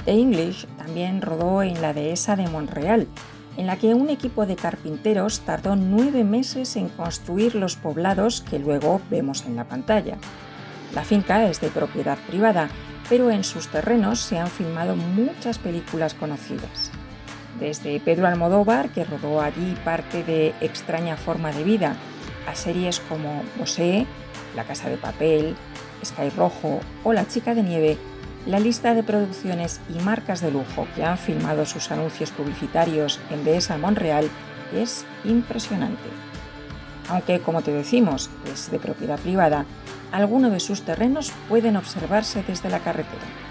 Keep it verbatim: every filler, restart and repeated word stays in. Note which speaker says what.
Speaker 1: The English también rodó en la dehesa de Montreal, en la que un equipo de carpinteros tardó nueve meses en construir los poblados que luego vemos en la pantalla. La finca es de propiedad privada, pero en sus terrenos se han filmado muchas películas conocidas. Desde Pedro Almodóvar, que rodó allí parte de Extraña forma de vida, a series como Bosé, La casa de papel, Sky Rojo o La chica de nieve, la lista de producciones y marcas de lujo que han filmado sus anuncios publicitarios en Dehesa Montreal es impresionante. Aunque, como te decimos, es de propiedad privada, algunos de sus terrenos pueden observarse desde la carretera.